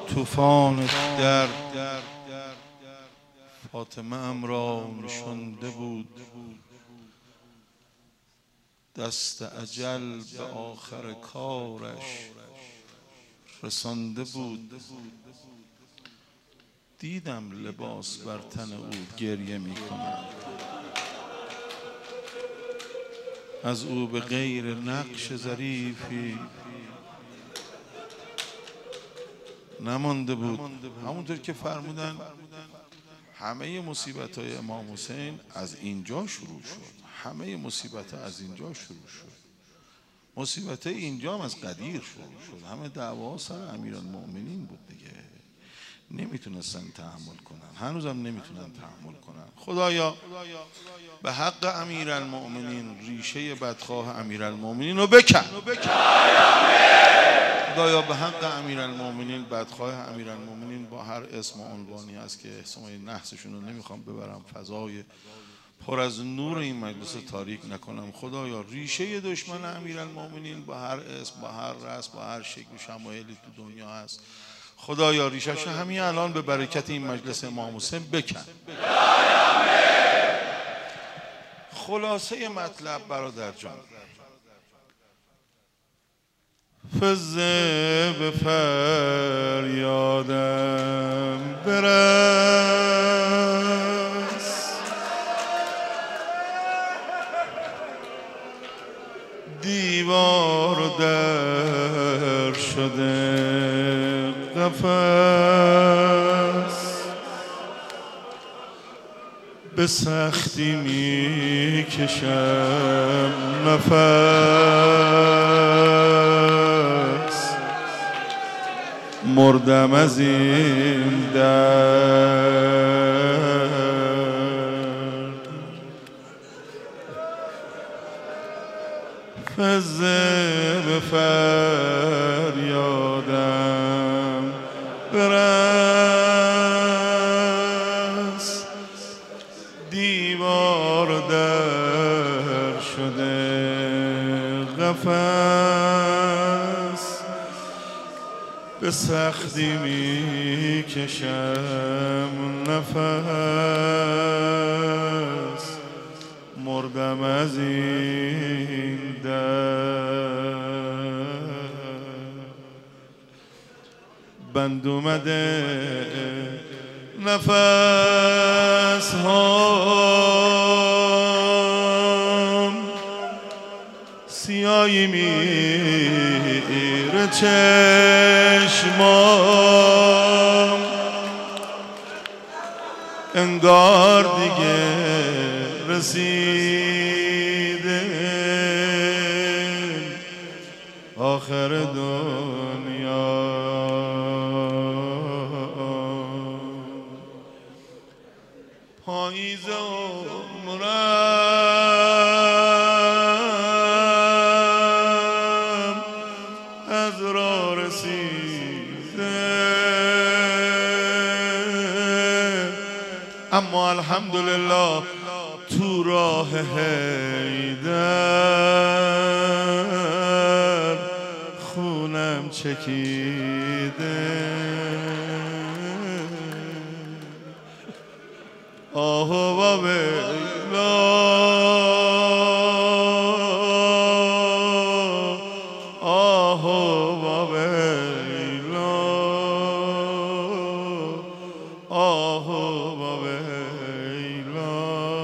طوفان درد فاطمه ام را نشانده بود، دست اجل به آخر کارش رسانده بود. دیدم لباس بر تن او گریه می کند، از او به غیر نقش ظریفی نمانده بود. همونطور که فرمودن همه مصیبت‌های امام حسین از اینجا شروع شد. همه مصیبت‌ها از اینجا شروع شد. مصیبت اینجا هم از قدیر شروع شد. همه دعوا سر امیرالمؤمنین بود دیگه. نمیتونستن تحمل کنن، هنوزم نمیتونن تحمل کنن. خدایا به حق امیرالمؤمنین ریشه بدخواه امیرالمؤمنین رو بکن. خدایا به حق امیرالمؤمنین بدخواه امیرالمؤمنین با هر اسم و عنوانی است که اسمای نحسشون رو نمیخوام ببرم، فضای پر از نور این مجلس تاریک نکنم. خدایا ریشه دشمن امیرالمؤمنین با هر اسم، با هر رسم، با هر شکل و شمایلی تو دنیا هست، خدایا ریشه‌شو همین الان به برکت این مجلس امام حسین بکن. خلاصه مطلب برادر جان، فزه به فریادم برس، دیوار در شده قفس، به سختی می کشم نفس، مردم از این درد. فزه به فریادم برس، دیوار در شده قفس، به سختی می کشم نفس، مردم از این درد. بند اومده نفس هام، سیاهی میره چشمام، انگار دیگه رسیده آخر دنیا. پاییز عمرم از راه رسیده، اما الحمدلله تو راه حیدر خونم چکیده. آه و ویلا، آه و ویلا، آه و ویلا،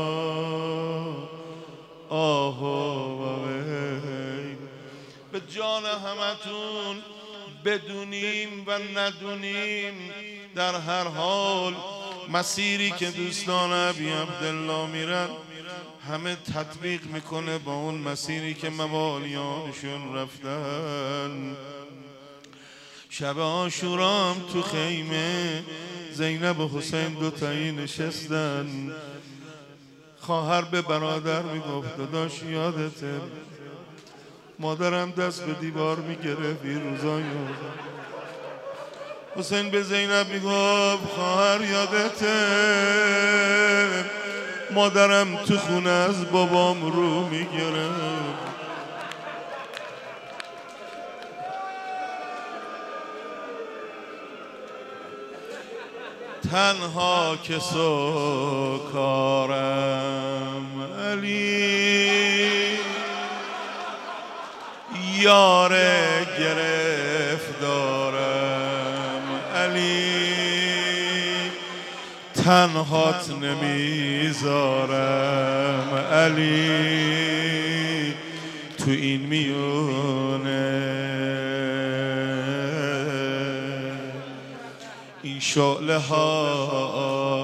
آه و ویلا. به جان همتون بدونیم و ندونیم، در هر حال مسیری که دوستان ابی عبدالله میرن همه تطبیق میکنه با اون مسیری که موالیانشون رفتن. شب عاشورا تو خیمه زینب و حسین دوتایی نشستن. خواهر به برادر میگفت داداش یادته مادرم دست به دیوار میگرفت این روزایی. حسین به زینب میگفت خواهر یادته مادرم تو خونه از بابام رو میگرفت. تنها که سکارم علی، یار گرفتارم علی، تنهات نمیذارم علی، تو این میونه این شعله ها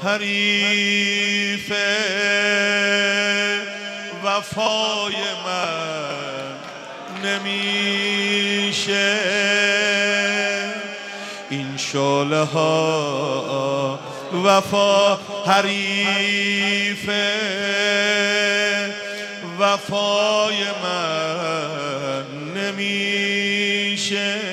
حریف وفای من نمیشه، این شعله ها وفا حریف وفای من نمیشه،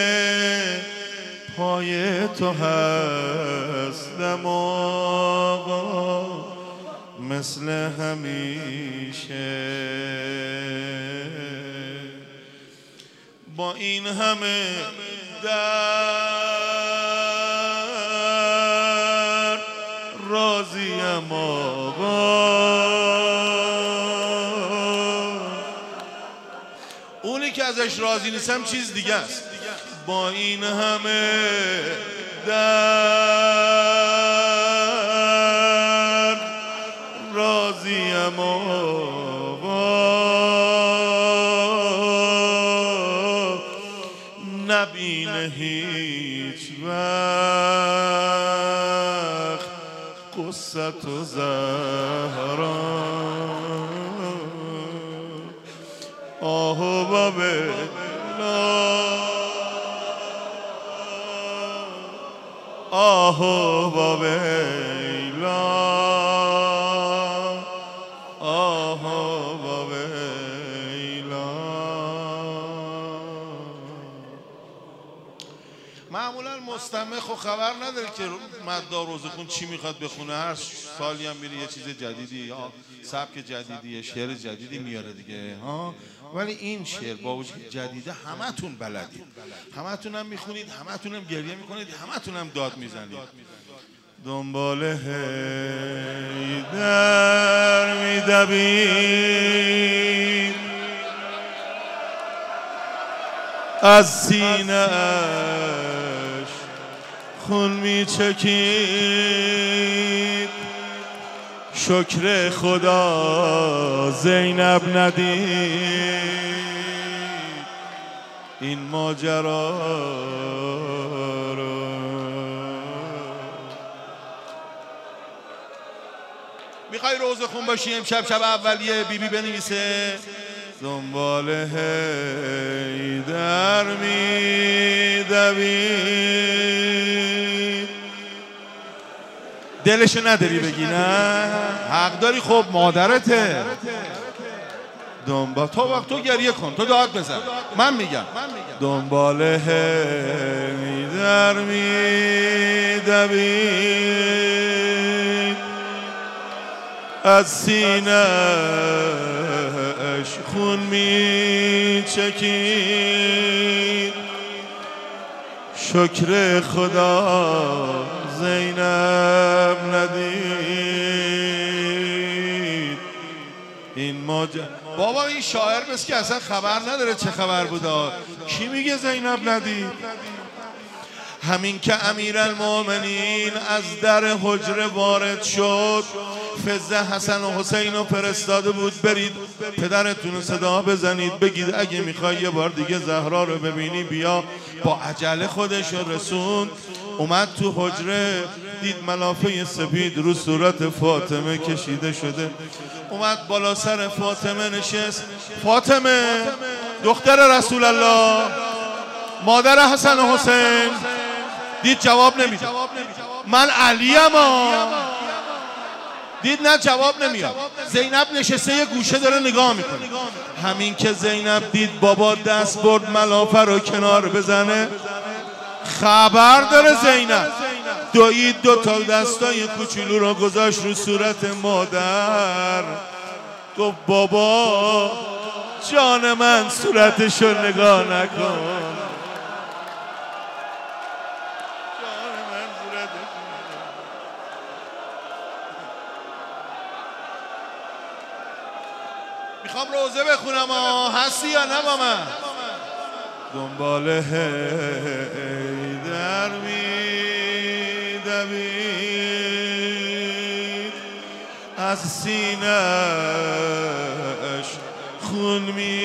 پای تو هستم آقا مثل همیشه، با این همه در راضیم آقا، اونی که ازش راضی نیستم چیز دیگه است. با این همه در راضیم آقا، نبینه هیچ وقت قصت و زهرا، آه و بلا، آه و ویلا، آه و ویلا. معمولا مستمع خب خبر نداره که مدار روزخون چی میخواد بخونه، هر سالی هم میره یه چیز جدیدی یا سبک جدیدی شعر جدیدی میاره دیگه ها. ولی این شعر با وجود جدیده همتون بلدید، همتون هم میخونید، همتون هم گریه میکنید، همتون هم داد میزنید. دنبال حیدر میدوید، از سینه اش خون میچکید، شکر خدا زینب ندید این ماجرا رو. میخوای روزه خون باشی امشب شب اولیه بیبی بنویسه دنبال حیدر میدوید. دلشو نداری بگی نه؟ حق داری، خب مادرته. دنبال تو وقت تو گریه کن، تو داد بزن، من میگم دنبال حیدر میدوید، از سینه اش خون میچکید، شکر خدا زینب ندید این ماجرا. بابا این شاعر بس که اصلا خبر نداره چه خبر بودا. کی میگه زینب ندید؟ همین که امیرالمومنین از در حجره وارد شد، فزه حسن و حسین رو فرستاده بود برید پدرتون رو صدا بزنید بگید اگه میخوای یه بار دیگه زهرا رو ببینی بیا. با عجله خودش رو رسوند، اومد تو حجره دید ملافه سپید رو صورت فاطمه کشیده شده، اومد بالا سر فاطمه نشست. فاطمه دختر رسول الله، مادر حسن و حسین. دید جواب نمیده. من علیم دید نه جواب نمیاد. زینب نشسته یه گوشه داره نگاه میکنه. همین که زینب دید بابا دست برد ملافه رو کنار بزنه، خبر داره زینب دوید دو تا دستای کوچولو رو گذاشت رو صورت مادر، گفت بابا جان من صورتشو نگاه نکن. هستی یا نه با من؟ دنبال حیدر می‌دوید، از سینه‌اش خون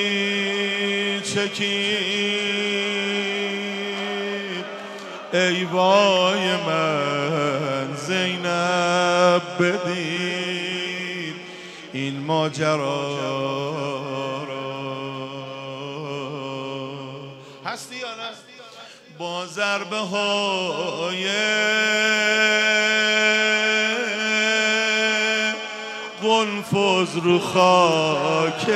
می‌چکید. ای وای من زینب بدید این ماجرا را. هستی یا نه؟ با ضربه های قنفذ رو خاک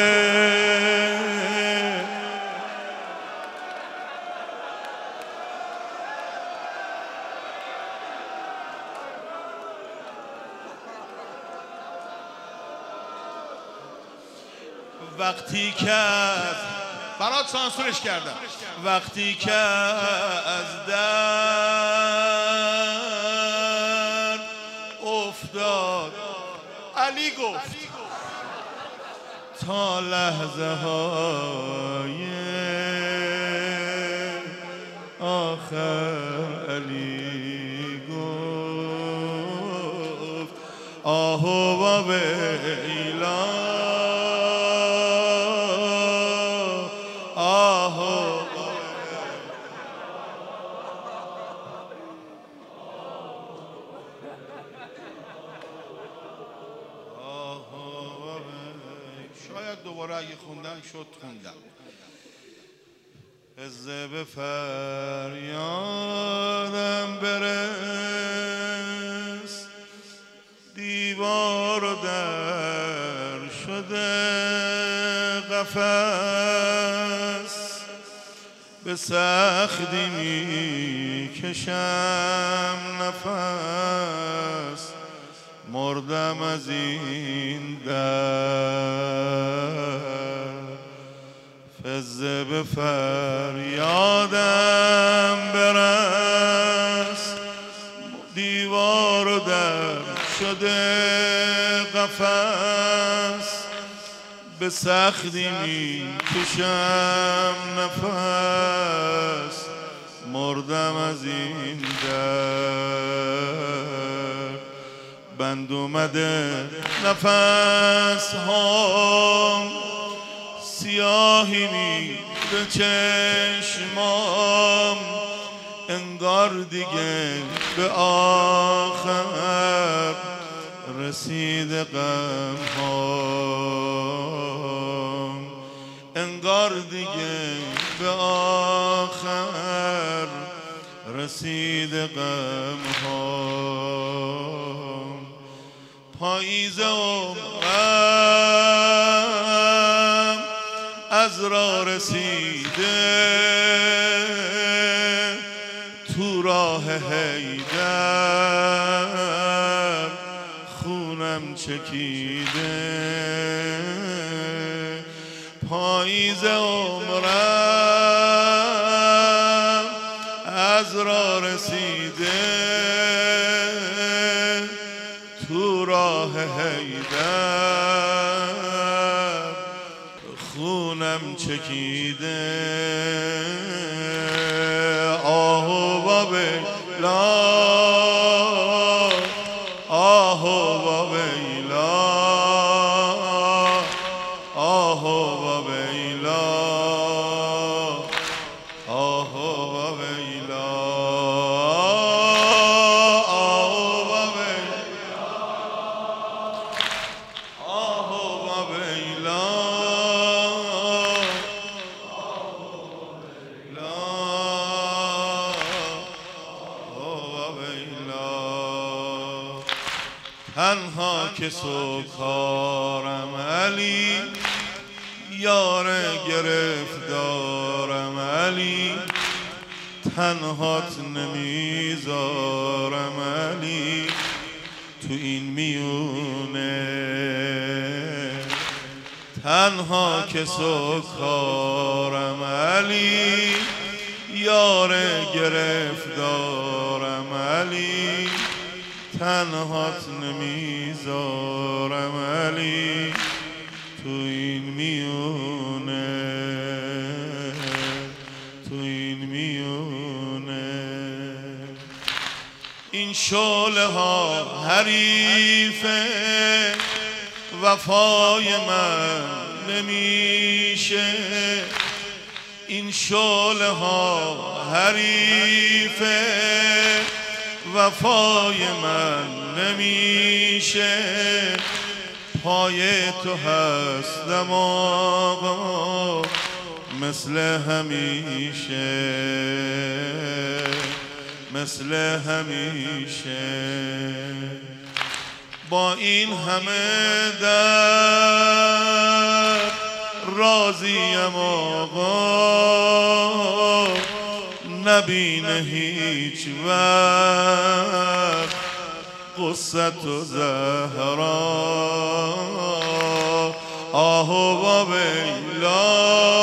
وقتی که برات سانسورش کردم، وقتی که از در افتاد علی گفت تا لحظه های آخر علی گفت آه و ویلا دوباره اگه خوندن شد خوندم. از به فریادم برس، دیوار و در شده قفس، به سختی می کشم نفس، مردم از این در. فزه به فریادم برس، دیوار و در شده قفس، به سختی می کشم نفس، مردم از این در. بند اومده نفس ها، سیاهی میره چشمام، انگار دیگه به آخر رسید غم هام، انگار دیگه به آخر رسید غم هام. پاییز عمرم از را رسیده، تو راه حیدر خونم چکیده. پاییز عمرم از را رسیده، تو راه حیدر خونم چکیده. آه و ویلا، آه و ویلا، آه و ویلا، آه و ویلا، تنها که سوکارم علی، یار گرفتارم علی، تنهات نمیذارم علی تو این میونه. تنها که سوکارم علی، یار گرفتارم علی، تنهات نمیذارم علی تو این میونه. شعله ها حریف وفای من نمیشه، این شعله ها حریف وفای من نمیشه. پای تو هستم آقا مثل همیشه، مثل همیشه. با این همه در راضیم آقا، نبینه هیچ وقت قصت و زهرا. آه و ویلا